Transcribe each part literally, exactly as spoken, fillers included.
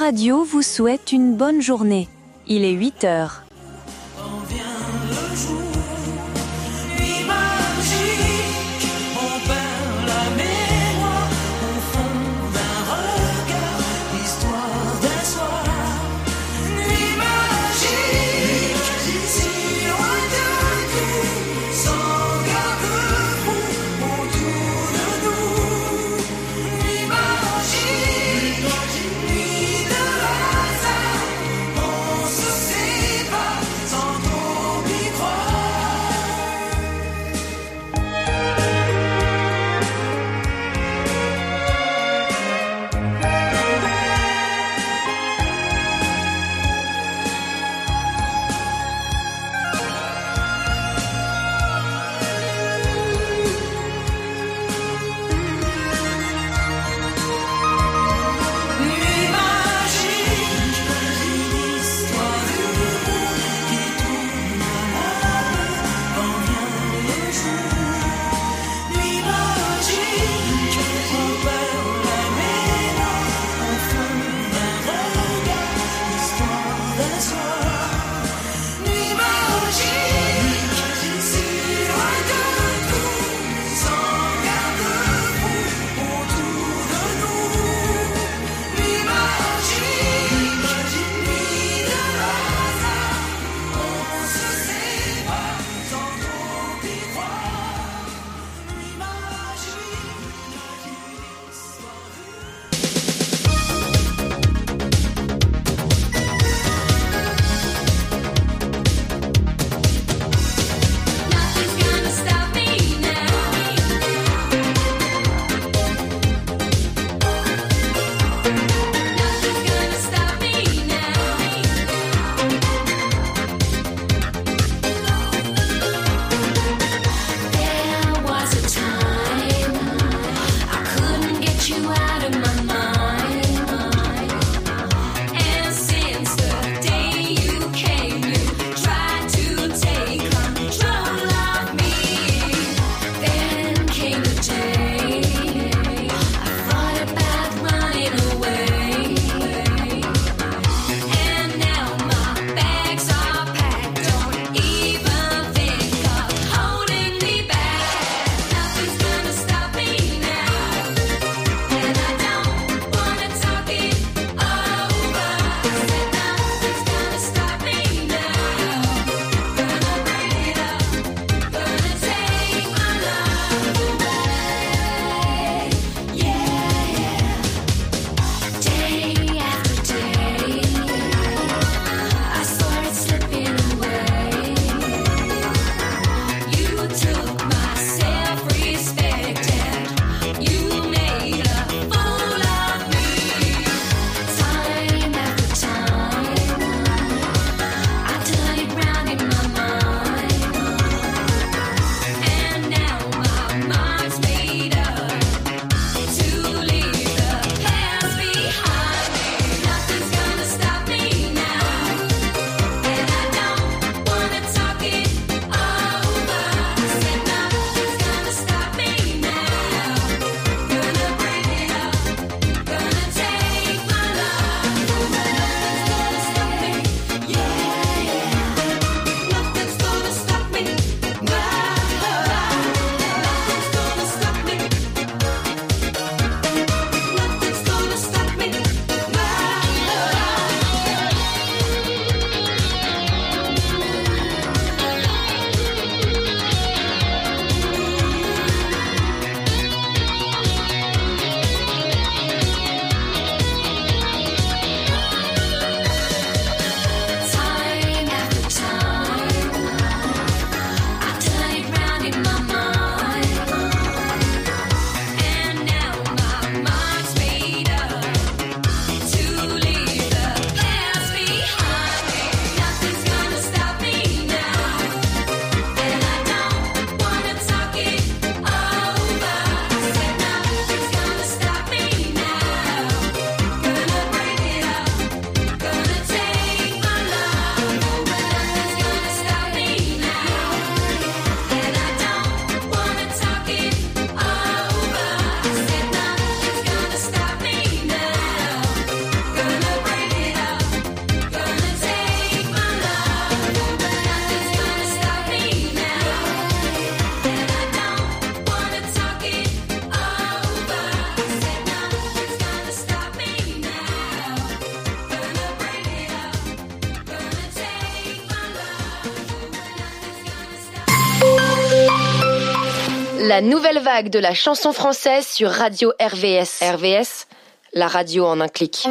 Radio vous souhaite une bonne journée. Il est huit heures. Nuit de hasard, on se sépare. La nouvelle vague de la chanson française sur Radio R V S. R V S, la radio en un clic.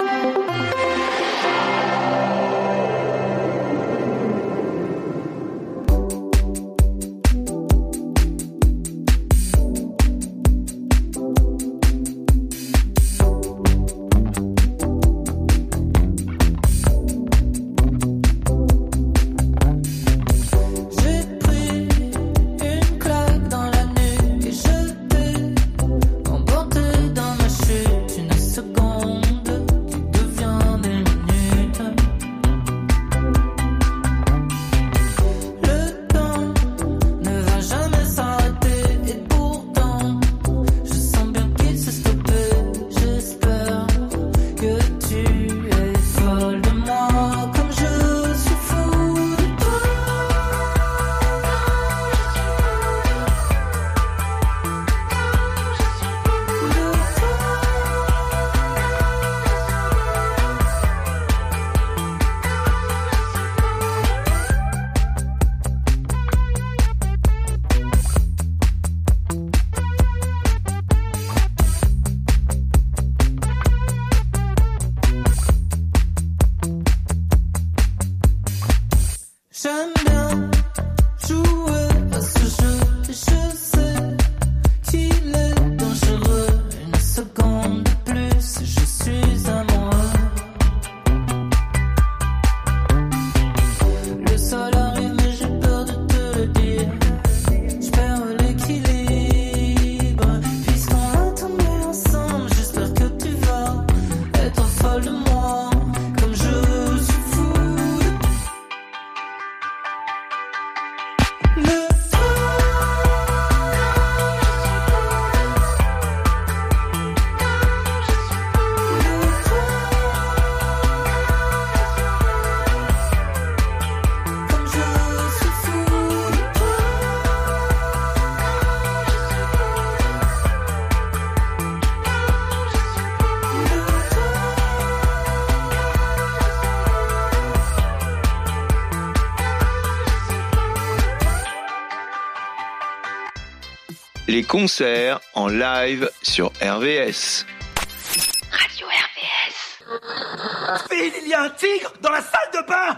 Les concerts en live sur R V S. Radio R V S. Phil, il y a un tigre dans la salle de bain.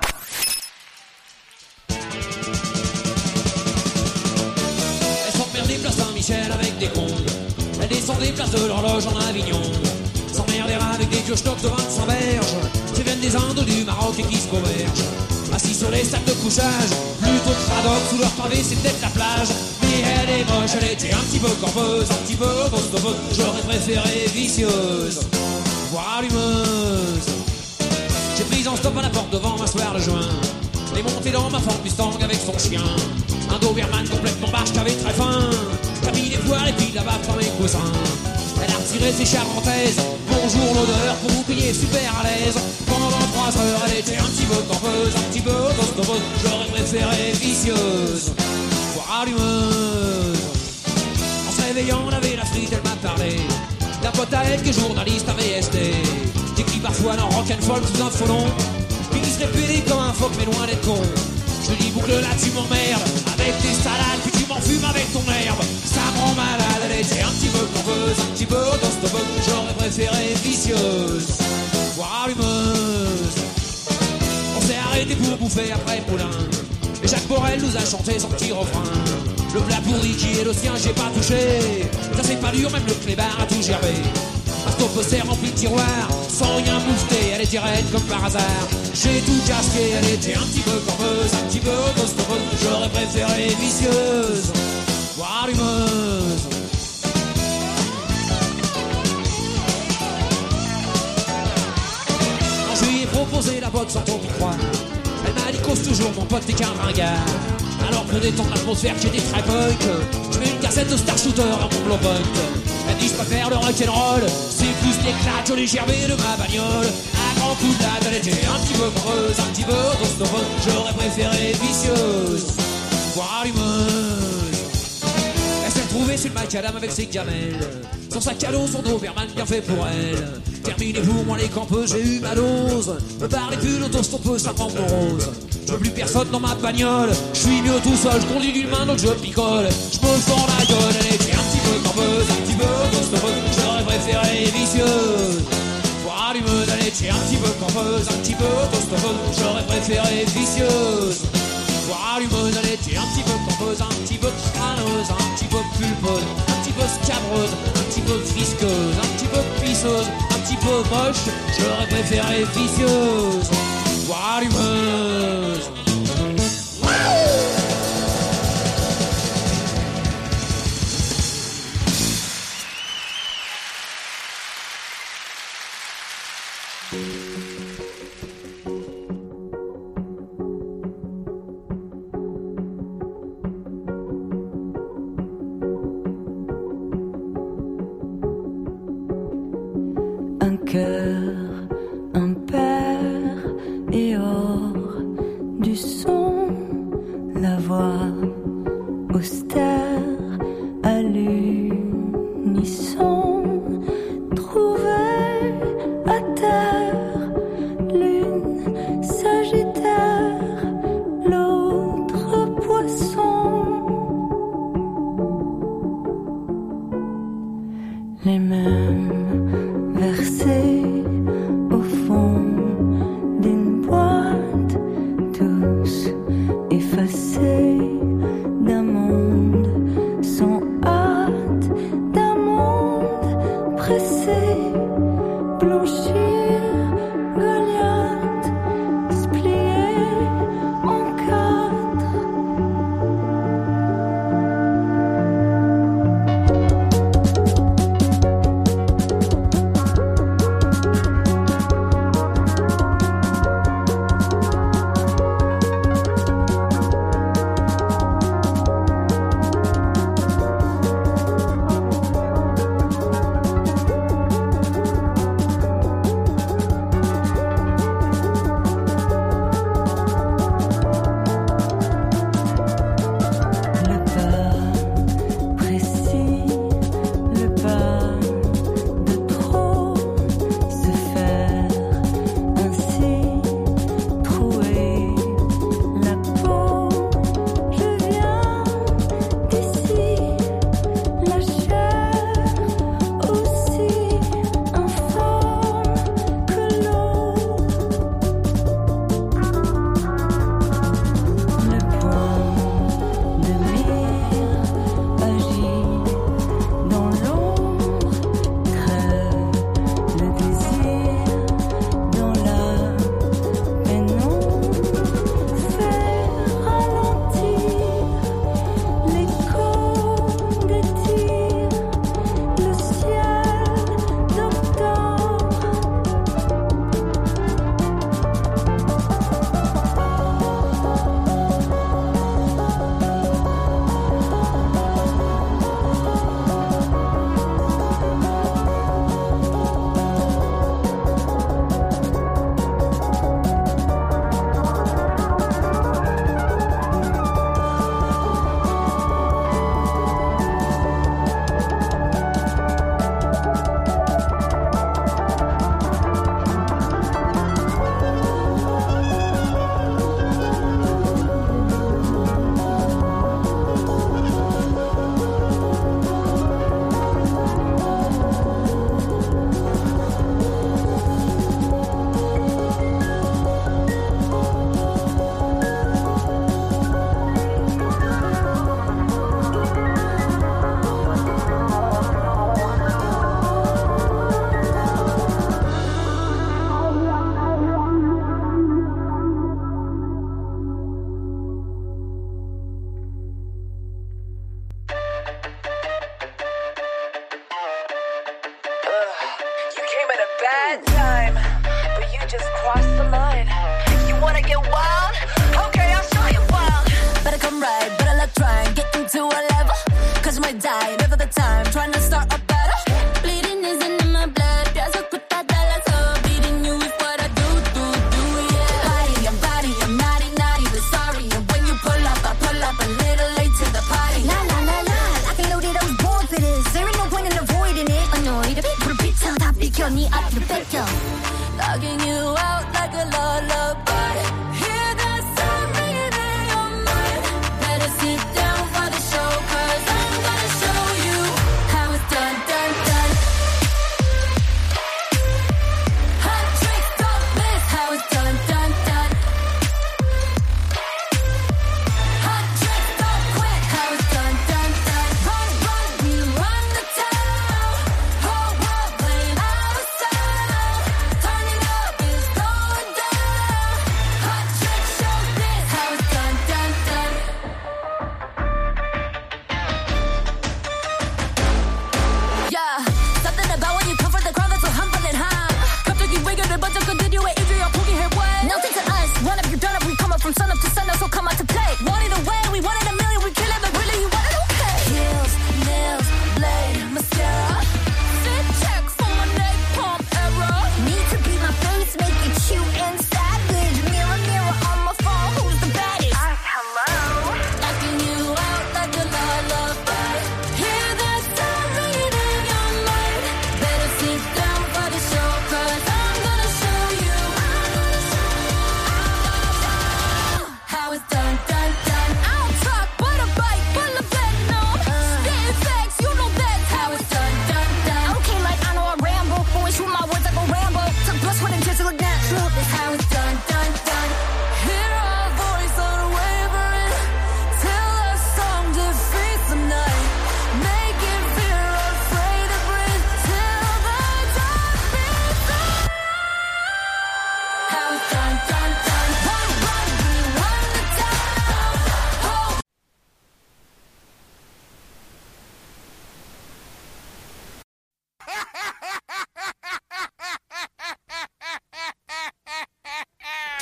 Elles s'emmerdaient place Saint-Michel avec des cons. Elles descendaient place de l'horloge en Avignon. S'emmerdèrent avec des vieux stocks de vingt-cinq berges qui viennent des Indes, du Maroc et qui se convergent. Assis sur les sacs de couchage, plutôt tradoc, sous leur pavé c'est peut-être la plage. Mais elle est moche, elle était un petit peu corbeuse, un petit peu bostopeuse. J'aurais préféré vicieuse, voire allumeuse. J'ai pris en stop à la porte devant m'asseoir le joint. Les monté dans ma Ford Mustang avec son chien. Un Doberman complètement barge qui avait très faim, qui a mis les poils et puis là-bas par mes cousins. Elle a retiré ses charentaises, bonjour l'odeur, pour vous payer super à l'aise. Pendant trois heures, elle était un petit peu corbeuse, un petit peu bostopeuse. J'aurais préféré vicieuse, voire allumeuse. En se réveillant, on avait la frite, elle m'a parlé d'un pote à elle qui est journaliste à V S T, écrit parfois dans rock'n'folk sous un faux nom, puis il se répétait comme un phoque mais loin d'être con. Je lui dis boucle là tu m'emmerdes avec tes salades, puis tu m'en fumes avec ton herbe. Ça me rend malade, elle était un petit peu corbeuse, un petit peu bostopeuse. J'aurais préféré vicieuse, voire allumeuse. On s'est arrêté pour bouffer après Poulain, et Jacques Borel nous a chanté son petit refrain. Le plat pourri qui est le sien, j'ai pas touché. Ça c'est pas dur, même le clébard a tout gerbé. Un stop-poster rempli de tiroirs, sans rien moufter, elle était raide comme par hasard. J'ai tout casqué, elle était un petit peu corbeuse, un petit peu bostopeuse. J'aurais préféré vicieuse, voire allumeuse. Quand je lui ai proposé la botte sans ton micro, elle m'a dit cause toujours mon pote t'es qu'un ringard. Alors pour détendre l'atmosphère qui était très punk, je mets une cassette de Star Shooter dans mon blow point. Elle dit je préfère le rock'n'roll, c'est plus l'éclat, je l'ai gerbé de ma bagnole. À grand coup de latte, elle était un petit peu creuse, un petit peu bostopeuse. J'aurais préféré vicieuse, voire allumeuse. Elle s'est trouvé c'est le macadam avec ses gamelles. Son sac à dos, son Doberman bien fait pour elle. Terminé pour moi les campeuses, j'ai eu ma dose. Me parlez plus l'autostoppeux, ça prend mon rose. Je veux plus personne dans ma bagnole. Je suis mieux tout seul, je conduis d'une main donc je picole. Je me fends la gueule, elle était un petit peu campeuse, un petit peu autostoppeuse. J'aurais préféré vicieuse. Voir allumeuse, elle était un petit peu campeuse, un petit peu autostoppeuse. J'aurais préféré vicieuse. Voir allumeuse, elle était un petit peu campeuse, un petit peu crâneuse, un petit peu pulpeuse, un petit peu scabreuse, un petit peu visqueuse, un petit peu pisseuse, un petit peu moche. J'aurais préféré vicieuse. Voir allumeuse. Un cœur, un père et hors du son, la voix austère à l'unisson, trouver à terre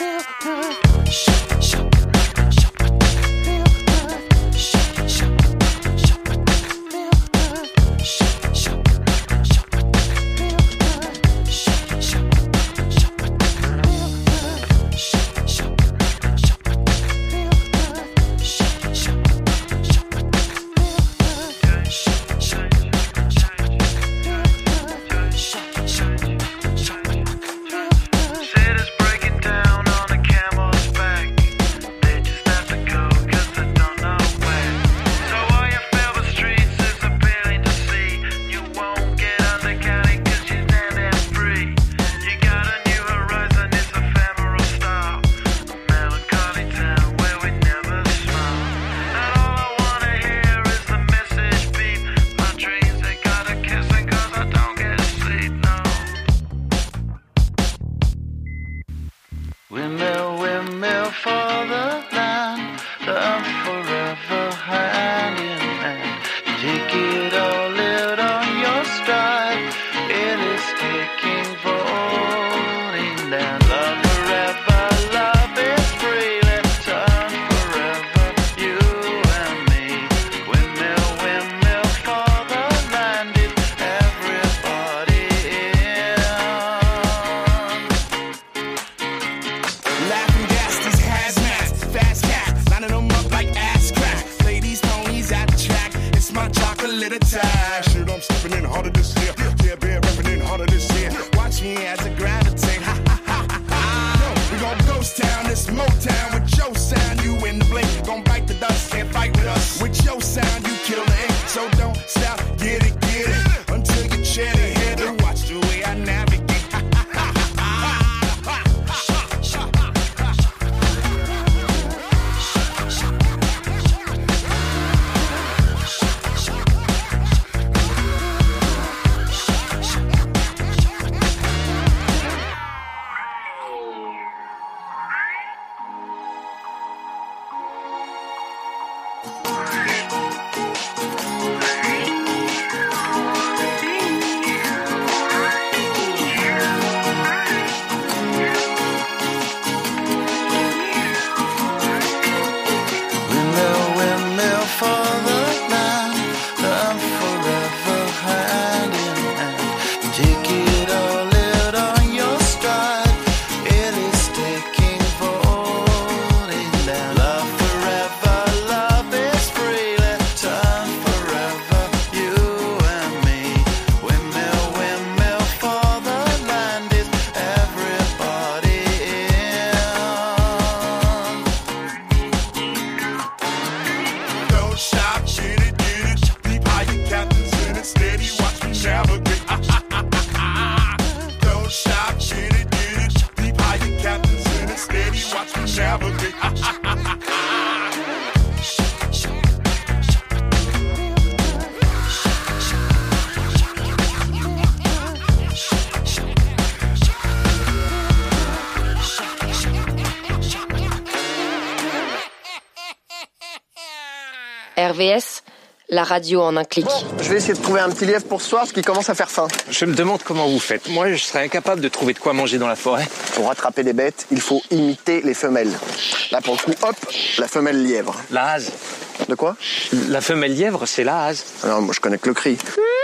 R V S, la radio en un clic. Bon, je vais essayer de trouver un petit lièvre pour ce soir parce qu'il commence à faire faim. Je me demande comment vous faites. Moi, je serais incapable de trouver de quoi manger dans la forêt. Pour attraper des bêtes, il faut imiter les femelles. Là, pour le coup, hop, la femelle lièvre. La hase. De quoi? La femelle lièvre, c'est la hase. Alors, moi, je connais que le cri.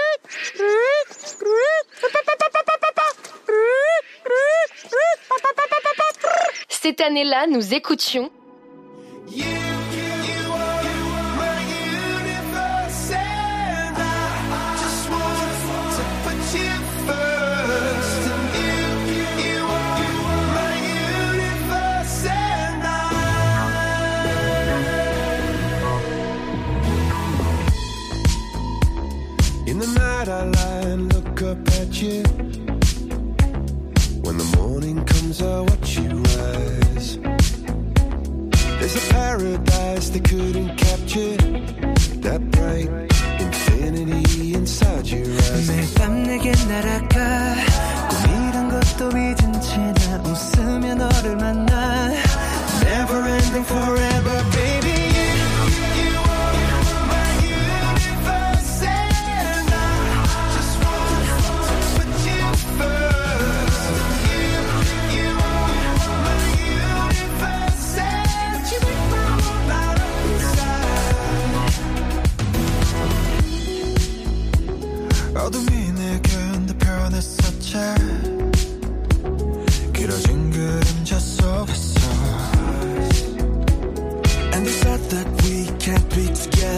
Cette année-là, nous écoutions In the night I lie and look up at you. When the morning comes I watch you rise. There's a paradise they couldn't capture. That bright infinity inside your eyes. 매일 밤 내게 날아가 꿈이란 것도 잊은 채 나 웃으며 너를 만나. Never ending forever baby.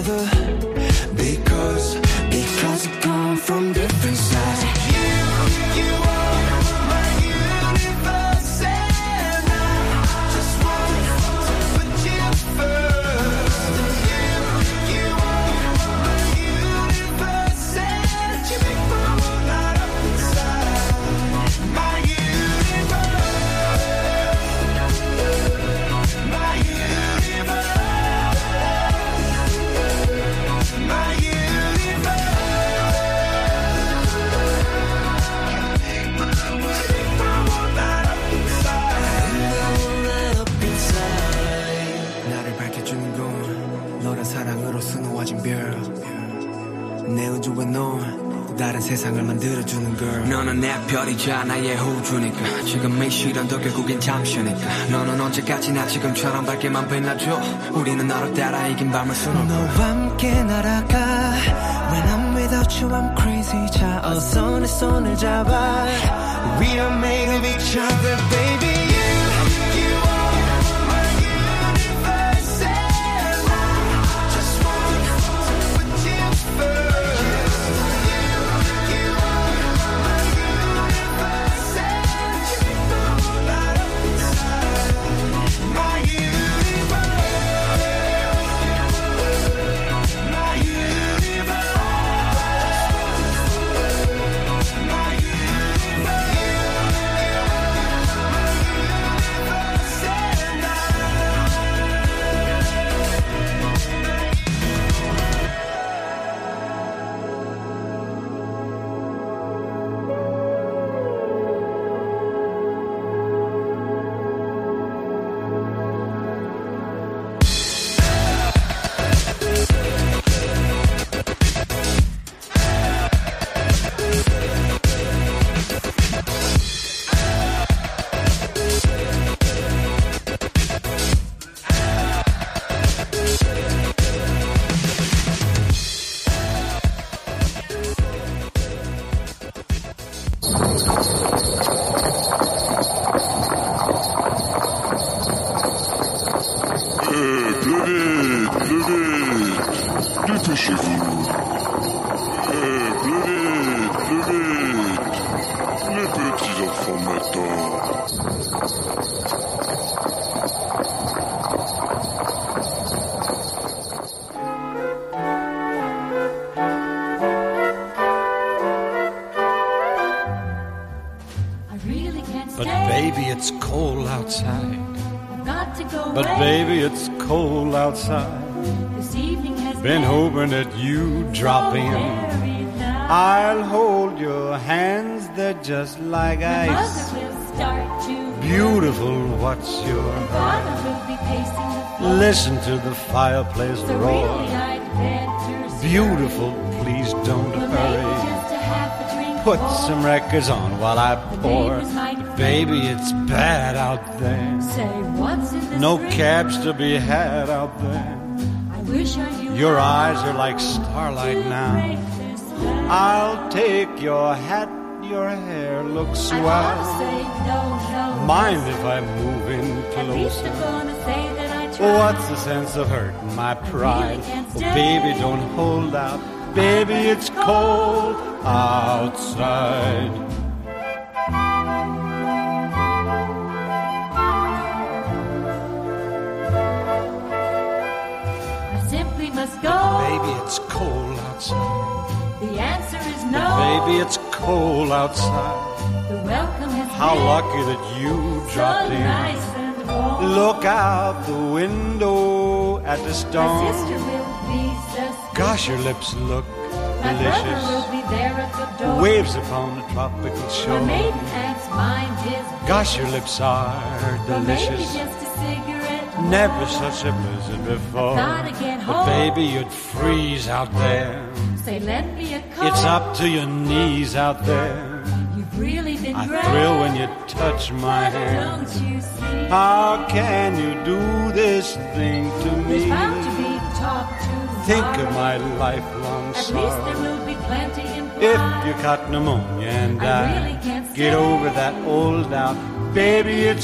together. Because, because we come from different sides. You, you are my universe, and I just want to put you first. You, you are my universe, and you make my world light up inside. My universe, my universe, my universe. 나를 밝혀주는 건 너란 사랑으로 수놓아진 별. 내 우주에 넌 또 다른 세상을 만들어주는 걸. 너는 내 별이자 나의 호주니까 지금 이 시련도 결국엔 잠시니까. 너는 언제까지나 지금처럼 밝게만 빛나줘. 우리는 너를 따라 이긴 밤을 수놓을 거야. 너와 함께 날아가. When I'm without you I'm crazy. 자 어서 내 손을 잡아. We are made of each other baby. But baby, it's cold outside. Been hoping that you'd drop in. I'll hold your hands, they're just like ice. Beautiful, what's your listen to the fireplace roar. Beautiful, please don't hurry. Put some records on while I pour. But baby, it's bad out there. No cabs to be had out there. Your eyes are like starlight now. I'll take your hat, your hair looks swell. Mind if I move in closer? What's the sense of hurting my pride? Oh, baby, don't hold out. Baby, it's cold outside. I simply must go. Baby, it's cold outside. The answer is no. Baby, it's cold outside. The welcome is how lucky that you dropped so in. Nice and warm. Look out the window at the storm. My sister will be suspicious. Gosh, your lips look My delicious. brother will be there at the door. Waves upon the tropical shore. My maiden aunt's mind is Gosh, your lips are delicious. Maybe just a cigarette more. Never such a blizzard before. Thought again, But hold. baby, you'd freeze out there. Say, lend me a coat. It's up to your knees out there. You've really been I great. thrill when you touch my hand. Don't you see? How can you do this thing to There's me? bound to be talk to Think tomorrow. of my lifelong At least sorrow. there will be plenty in If pride. you caught pneumonia and I died, really can't get stay. over that old doubt. Baby, it's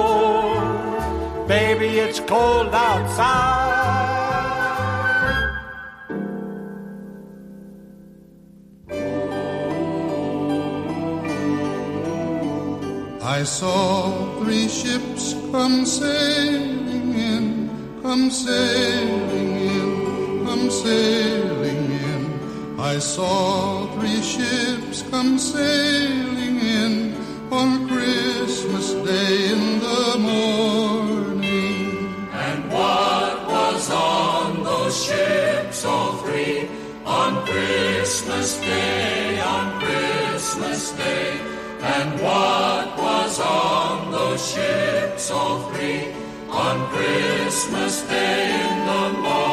cold. Baby, it's cold outside. I saw three ships come sailing in, come sailing in, come sailing in. I saw three ships come sailing in on Christmas Day in the morning. And what was on those ships, all three, on Christmas Day, on Christmas Day? And what was on those ships, all three, on Christmas Day in the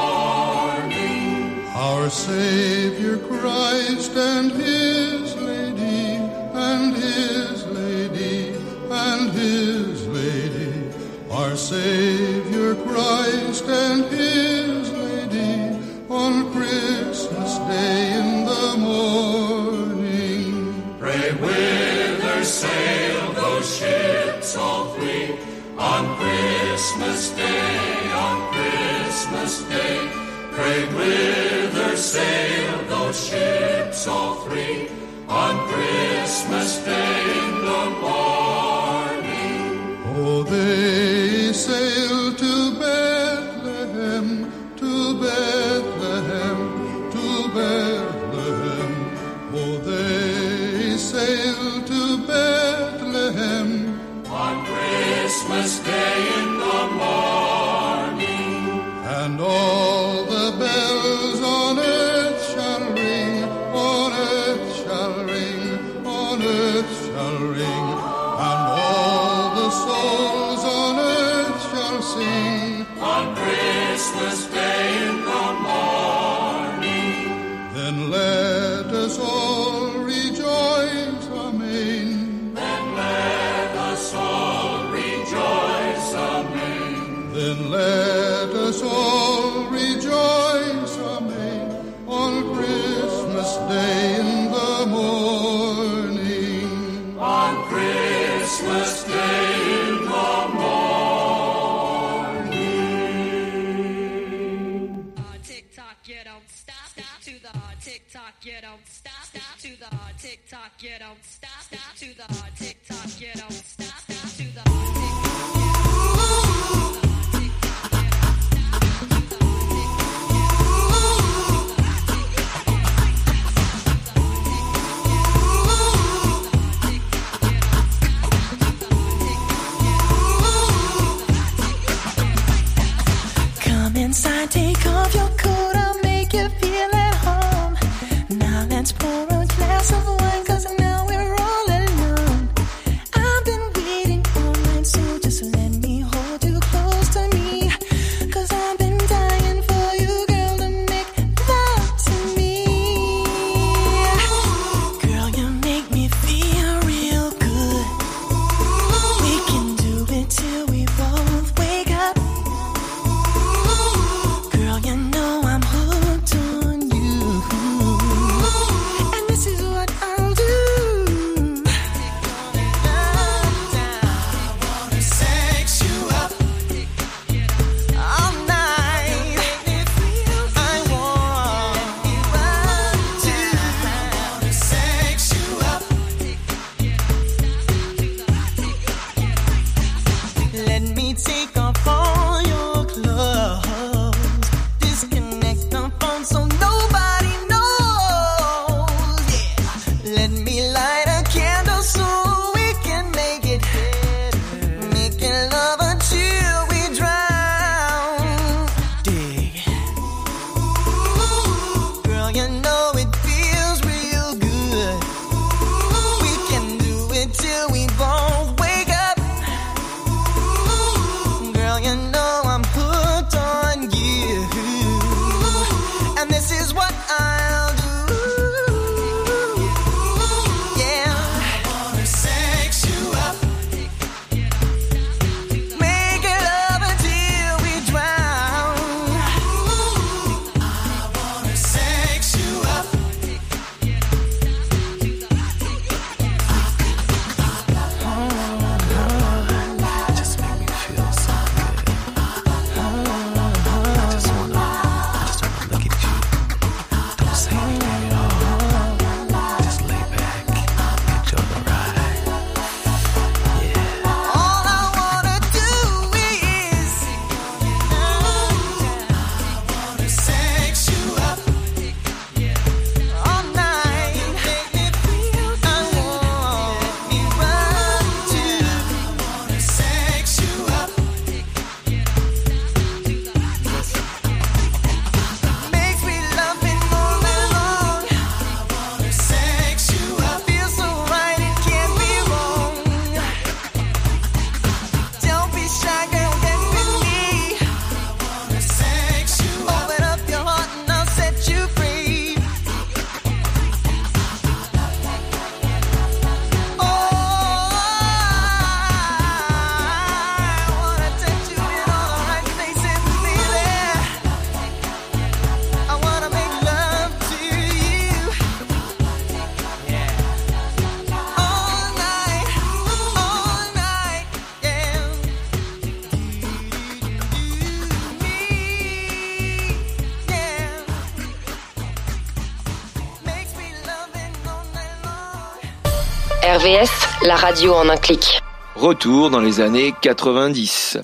morning? Our Savior Christ and His Lady, and His Lady, and His Lady. Our Savior Christ and His Lady, on Christmas Day in the morning. Pray whither sail those ships, all three, on Christmas Day, on Christmas Day. Pray whither sail those ships, all three, on Christmas Day in the morning. Oh, they sail to Bethlehem, to Bethlehem, to Bethlehem. Oh, they sail to Bethlehem on Christmas Day in the morning. And all the bells on earth shall ring, on earth shall ring, on earth shall ring. And all the souls on earth shall sing on Christmas Day in the morning. Then let us all rejoice, amen. Then let us all rejoice, amen. Then let us all rejoice, amen, on Christmas Day in the morning. On Christmas Day in the morning. Tick tock, you don't stop, stop to the tick tock, you don't stop, stop to the tick tock, you don't stop, stop to the tick tock, you don't stop, stop to the tick tock. Inside, take off your coat, I'll make you feel at home. Now let's pour a glass of wine, cause now we're all alone. I've been waiting all night, so just let me hold you close to me. Cause I've been dying for you, girl, to make love to me. Girl, you make me feel real good. We can do it till we both wake up. You know I'm hooked on you, and this is what I'll do. I wanna sex you up all night. I want you to. I wanna sex you up. Let me take off all your clothes. So nobody knows, yeah. Let me light a candle so we can make it better. Making love until we drown. Dig. Girl, you know it feels real good. We can do it till we both wake up. R V S, la radio en un clic. Retour dans les années quatre-vingt-dix.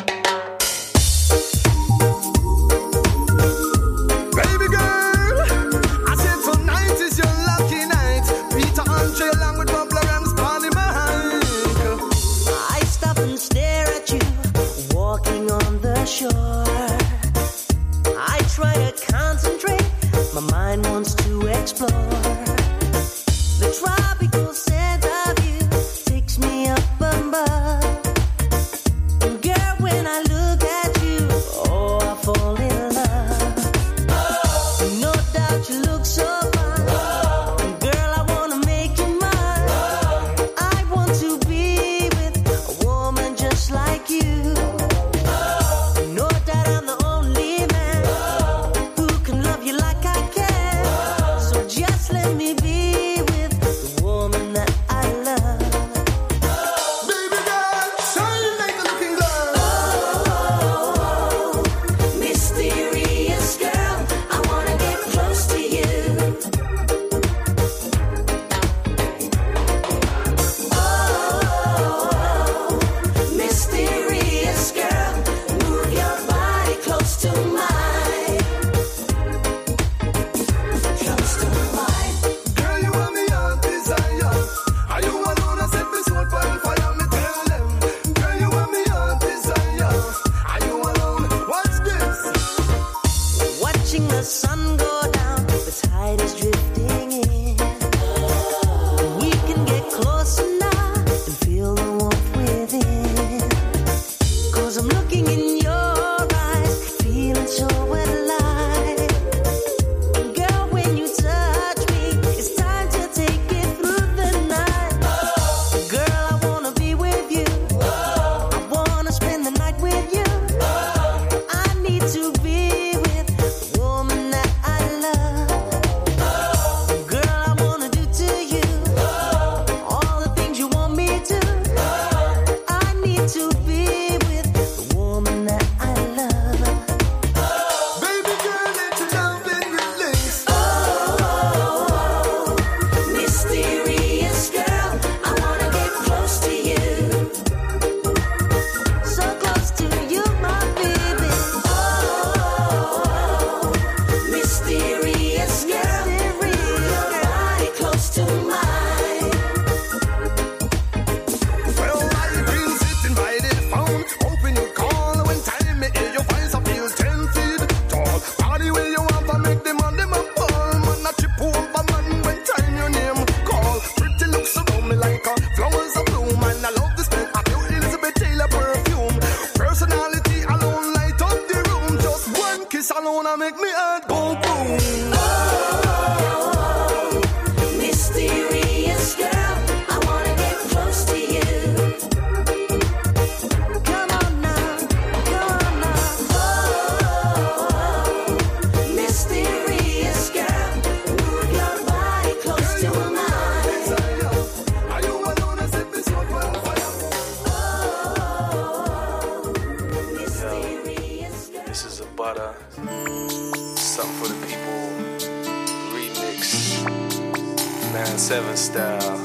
seven style.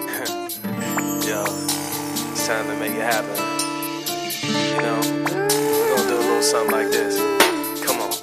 Yo, it's time to make it happen. You know, we're gonna do a little something like this. Come on.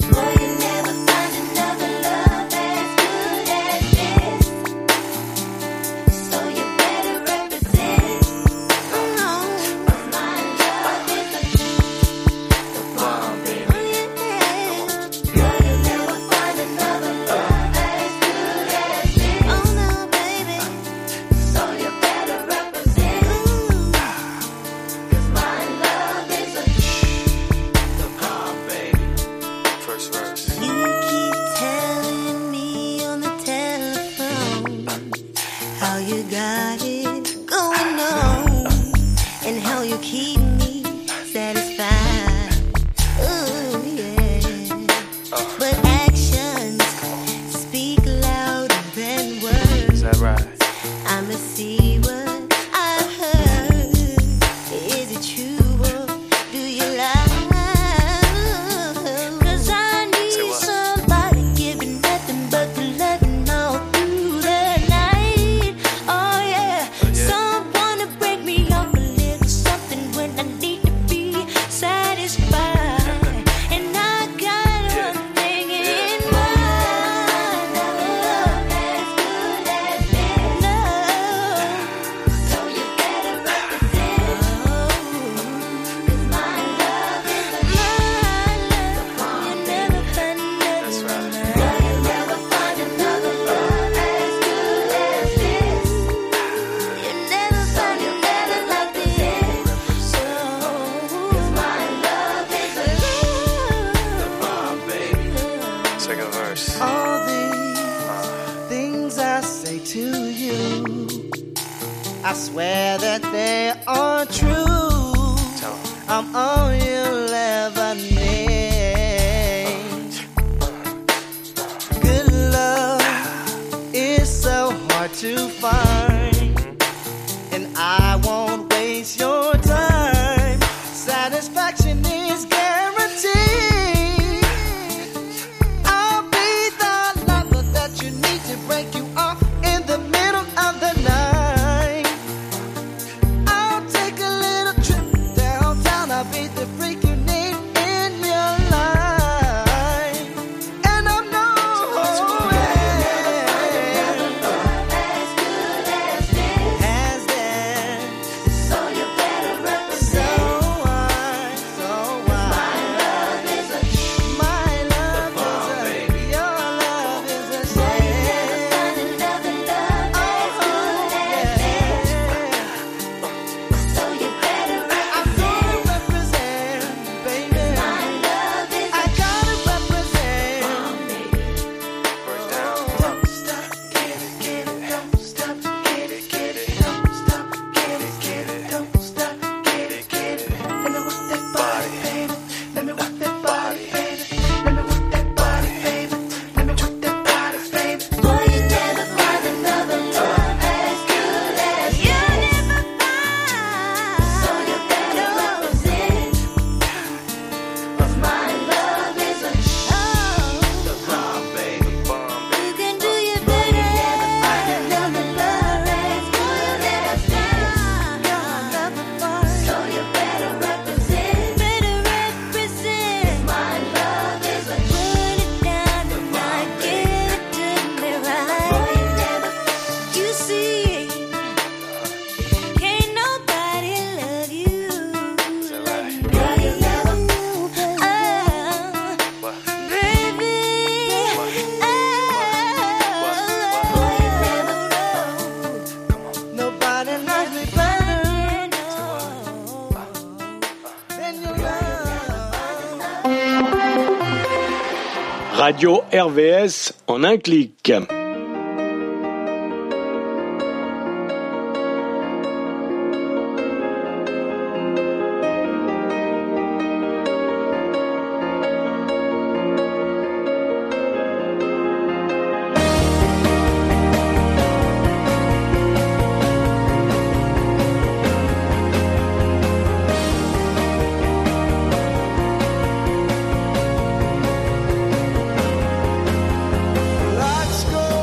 I swear that they are true. I'm all you'll ever need. Good love is so hard to find, and I won't waste your time. Satisfaction is guaranteed. I'll be the lover that you need to break you off in the middle of the night. I'll take a little trip downtown. I'll be the freak you need in your life. And I'm no as good as this. So you better represent. So why, so why? My love is a my love is a your love is a shame. Love and love as good as this. So you better represent. I'm gonna represent, baby. My love is a I gotta represent. First down. Don't stop, get it, get it. Don't stop, get it, get it. Don't stop, get it, get it. Don't stop, get it, get it. Let me work that body, baby. Let me work that body, baby. Let me work that body, baby. Let me work that body, baby. Boy, you never find another love as good as you never find. So you better represent. 'Cause my love is a the bomb, baby. You can do your better. Never find another love as good as this. Your love is fine. So you better represent. Better represent. My love is a put it down tonight. Get it to me right. You see, can't nobody love you like me. Oh, baby. Nobody loves me better than your love. Radio R V S en un clic. Let's go.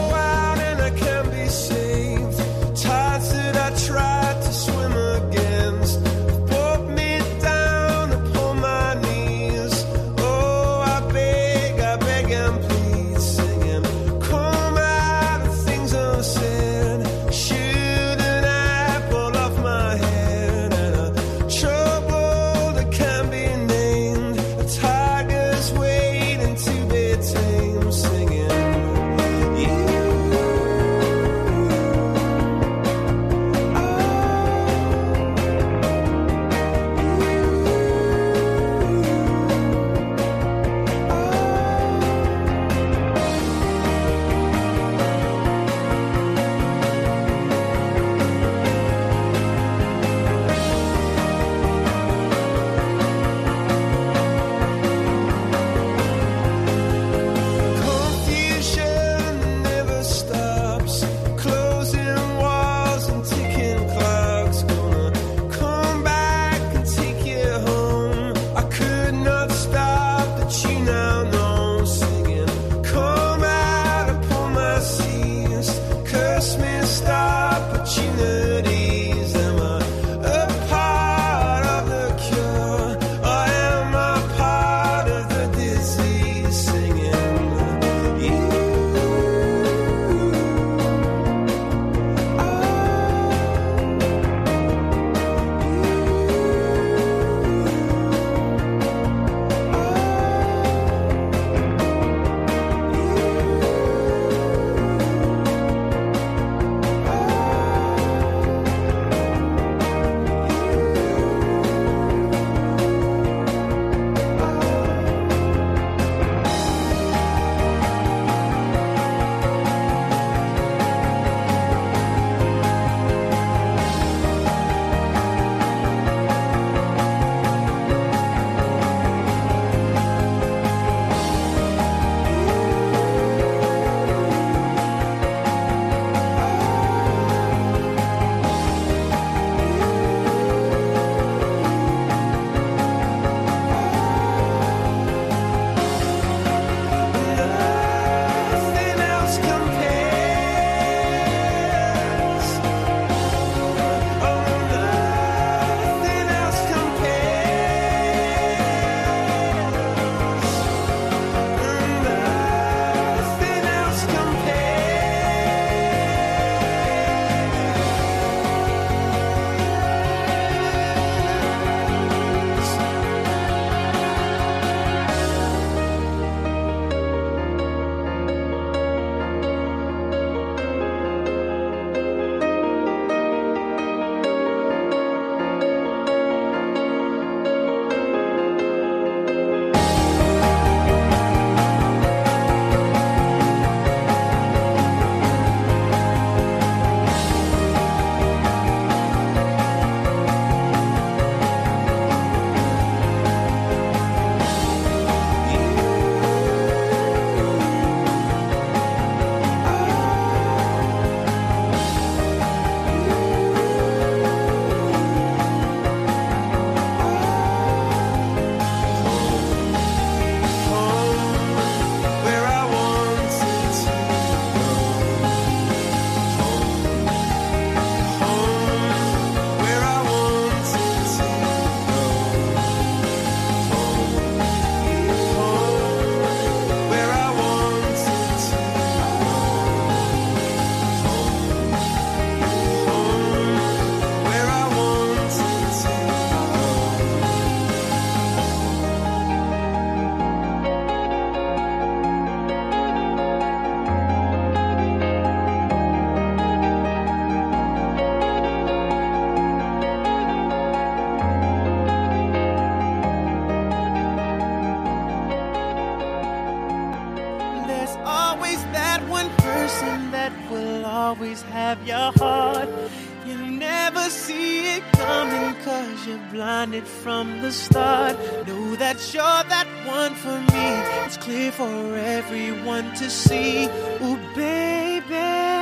always have your heart. You never see it coming cause you're blinded from the start. Know that you're that one for me. It's clear for everyone to see. Ooh, baby.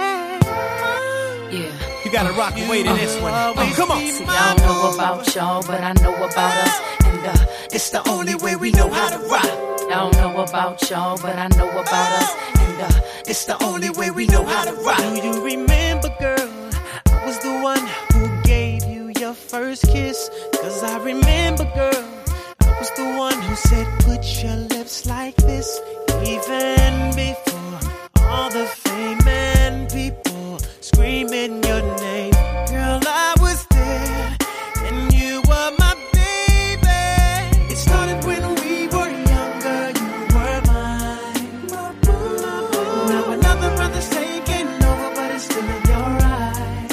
Yeah. You gotta rock and wait in this one. Oh, come on. See, I don't know about y'all, but I know about us. And uh, it's the only way we know how to rock. I don't know about y'all, but I know about us. And uh, it's the only way we know how to rock. Do you remember, girl? I was the one who gave you your first kiss. Cause I remember, girl, I was the one who said, put your lips like this. Even before all the fame and people screaming your name. Girl, I was there, and you were my baby. It started when we were younger, you were mine. Now another brother's taking over, but it's still in your eyes.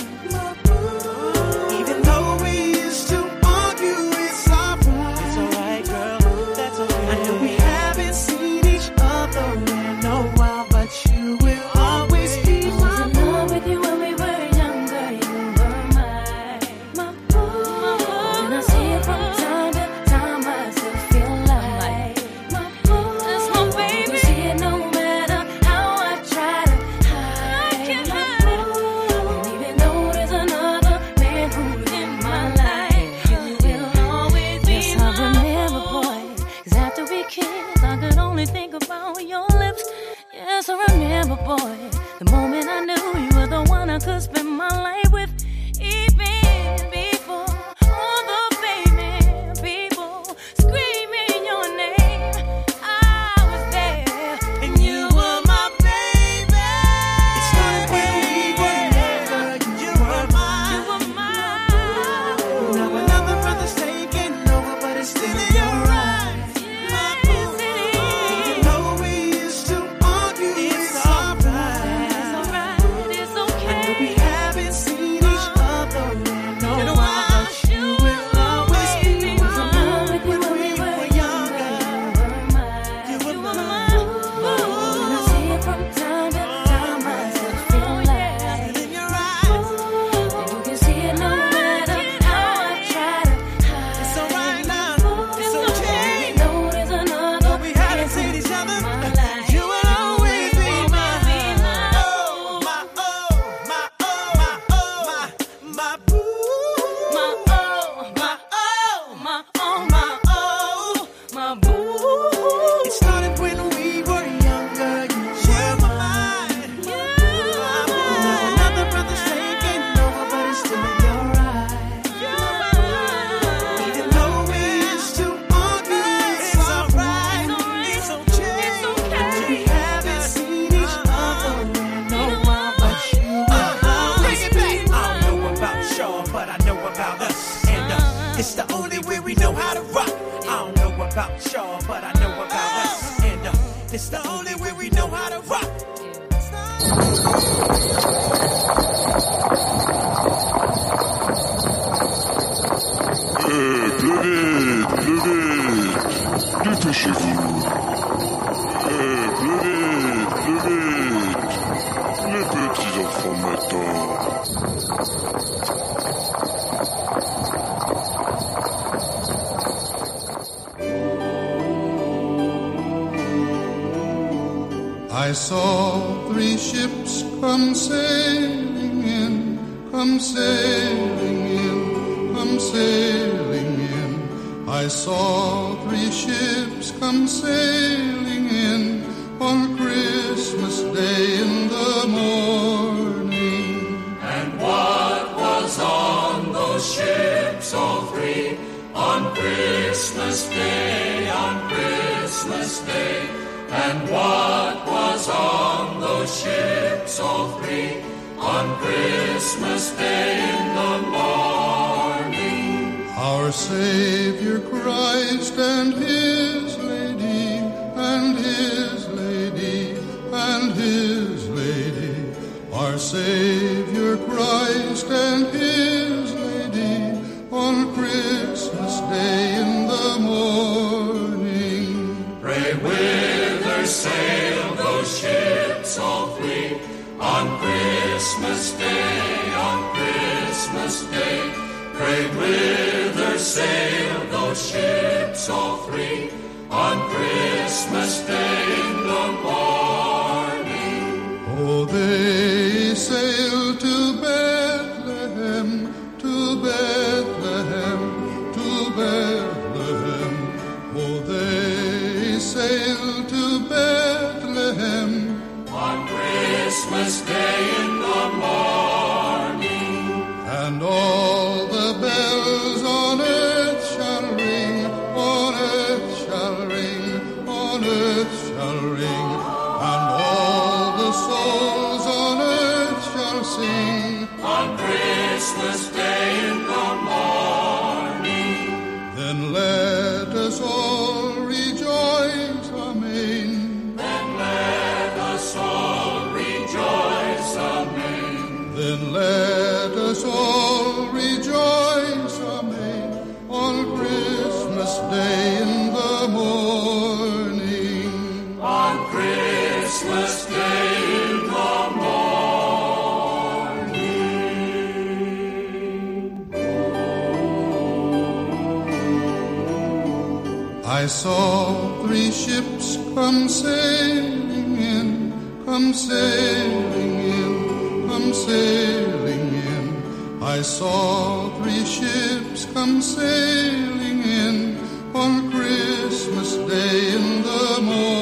Even though we used to argue, it's alright. It's alright, girl, that's alright. I know we haven't seen each other in a while, but you will always be my love with you when we were younger. You were mine, my boo. And I see it from time to time. I still feel like my boo. That's my baby. You see it no matter how I try to hide. I can't hide it. And even though there's another man who's in my life, you will always be yes, mine. Yes, I remember, boy. Cause after we kissed, I could only think about your lips. Yes, I remember, boy, the moment I knew you were the one I could spend my life with. Even before all the famous people screaming your name, I was there, and you were my baby. It started when we were younger. You were mine. You were mine. Now another brother's taking over, but it's still in your eyes. My boo. Even though we used to argue, it's alright. it's alright, it's okay. I know we haven't seen each other in a while, but you will always be mine. When we were younger, you were mine. And I see it from time to time. I still feel like In your eyes, and you can see it no matter how I try to hide. it's alright now. It's okay. Even though there's another We haven't seen each other. You will always be mine. Oh, my oh, my oh, my oh, my my boo. My oh, my oh, my oh, my oh, my boo. It started when we were younger. You were mine. Now another brother's taking over, but it's still in your eyes. Even though we used to argue, it's alright. It's okay. We haven't seen each other in a while, but you will always be mine. I don't know about y'all, but I know about us. And uh, it's the only way we know how to rock. I don't know about y'all, but I know about us. And uh, it's the only way we know how to rock. Eh, plus vite, plus vite. Dépêchez-vous. Eh, plus vite, plus vite. Les petits enfants m'attendent. I saw three ships come sailing in, come sailing in, come sailing in. I saw three ships come sailing in on Christmas Day in the morning. And what was on those ships, all three, on Christmas Day, on Christmas Day? And what was on those ships, all three, on Christmas Day in the morning? Our Savior Christ and His Lady, and His Lady, and His Lady. Our Savior Christ and His Lady, on Christmas Day in the morning. Pray whither sail those ships, all three, on Christmas Christmas Day, on Christmas Day, pray whither sailed those ships all three, on Christmas Day in the morning. Oh, they sailed to Bethlehem, to Bethlehem, to Bethlehem. Oh, they sailed to Bethlehem on Christmas Day in the morning. And all the bells on earth shall ring, on earth shall ring, on earth shall ring. And all the souls on earth shall sing on Christmas Day in the morning. Then let us all rejoice, amen. Then let us all rejoice, amen. Then let us all rejoice, amen, on Christmas Day in the morning. On Christmas Day in the morning. I saw three ships come sailing in, come sailing in, come sailing in. I saw three ships come sailing in on Christmas Day in the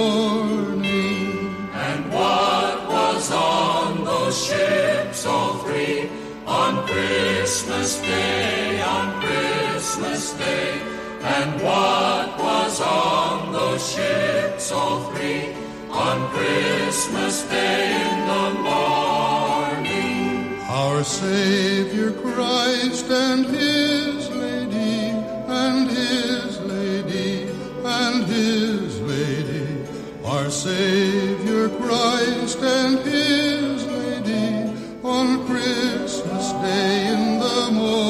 morning. And what was on those ships, all three, on Christmas Day, on Christmas Day? And what was on those ships, all three, on Christmas Day in the morning? Our Savior Christ and His Lady, and His Lady, and His Lady. Our Savior Christ and His Lady, on Christmas Day in the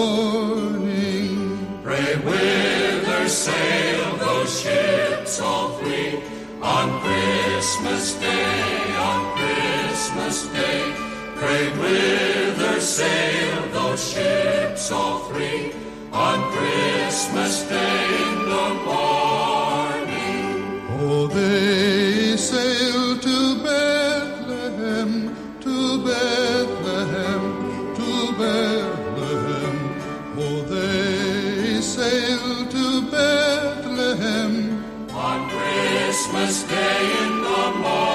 morning. Pray whither sail those ships, all three, on Christmas Day, on Christmas Day. Pray whither sail those ships, all three, on Christmas Day in the morning. Oh, they sailed to Bethlehem, to Bethlehem, to Bethlehem. Oh, they sailed to Bethlehem on Christmas Day in the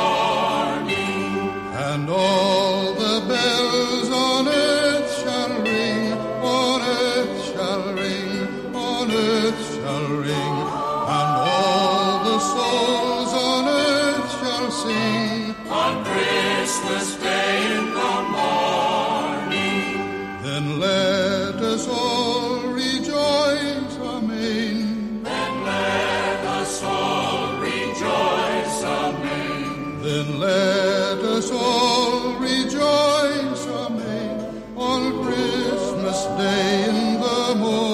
morning. And all the bells on earth shall ring, on earth shall ring, on earth shall ring. And all the souls on earth shall sing on Christmas Day in the morning. Then let us all rejoice, amen. Then let us all rejoice, amen. Then let us all rejoice, amen, on Christmas Day in the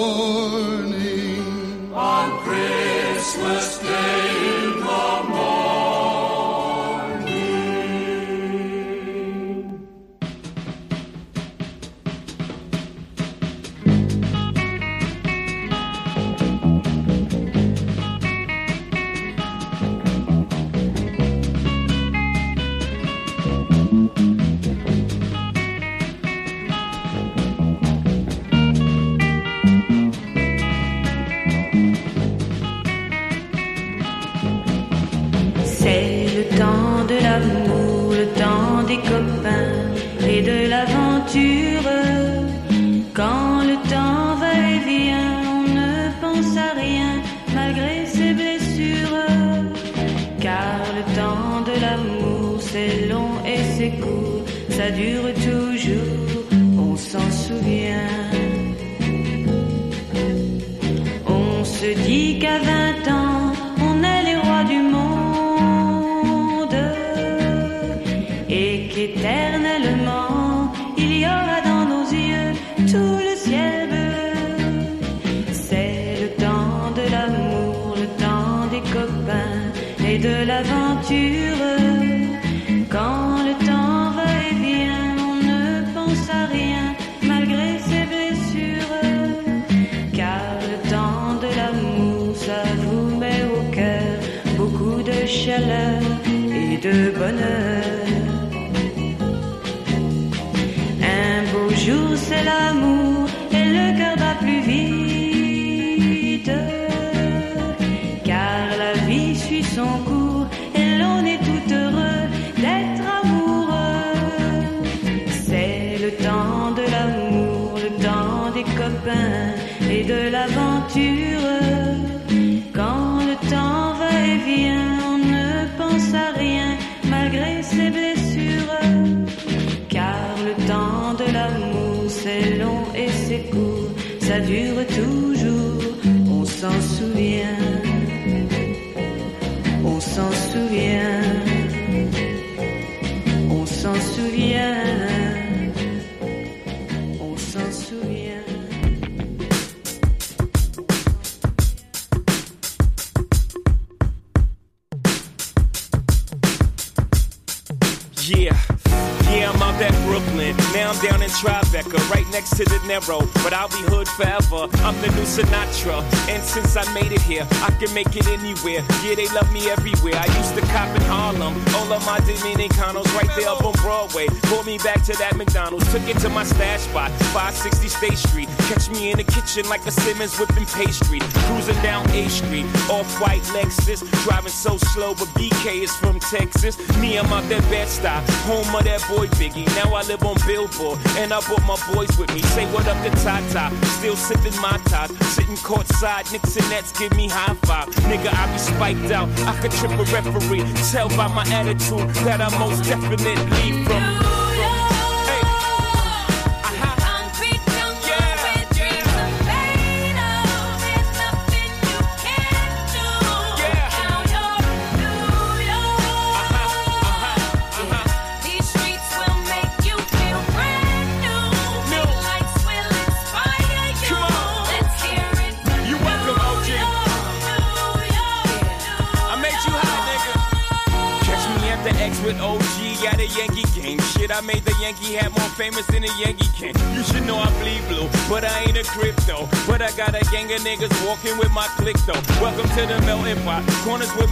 morning. On Christmas Day in the morning. De l'amour, le temps des copains et de l'aventure. Quand le temps va et vient, on ne pense à rien malgré ses blessures. Car le temps de l'amour c'est long et c'est court, ça dure toujours, on s'en souvient. On se dit qu'à vingt ans, on est les rois du monde. Éternellement, il y aura dans nos yeux tout le ciel bleu. C'est le temps de l'amour, le temps des copains et de l'aventure. Quand le temps va et vient, on ne chaleur et de bonheur. Un beau jour c'est l'amour et le cœur bat plus vite, car la vie suit son cours et l'on est tout heureux d'être amoureux. C'est le temps de l'amour, le temps des copains et de l'aventure. Quand le temps va et vient, on ne pense à rien malgré ses blessures. Car le temps de l'amour c'est long et c'est court, ça dure toujours, on s'en souvient, on s'en souvient, on s'en souvient, on s'en souvient. Yeah, yeah, I'm out at Brooklyn. Now I'm down in Tribeca, right next to the Narrow. But I'll be hood forever. I'm the new Sinatra. And since I made it here, I can make it anywhere. Yeah, they love me everywhere. I used to cop in Harlem. All of my Dominicanos right there up on Broadway. Pulled me back to that McDonald's. Took it to my stash spot, five sixty State Street. Catch me in the kitchen like a Simmons whipping pastry. Cruising down A Street, off-white Lexus. Driving so slow, but B K is from Texas. Me, I'm out that Bed-Stuy, home of that boy Biggie. Now I live on Billboard, and I brought my boys with me. Say what up to Tata, still sipping my top. Sitting courtside, Knicks and Nets give me high five. Nigga, I be spiked out, I could trip a referee. Tell by my attitude that I most definitely from. With O G at a Yankee game. Shit, I made the Yankee hat more famous than a Yankee can. You should know I bleed blue, but I ain't a crypto. But I got a gang of niggas walking with my click though. Welcome to the melting pot. Corners where we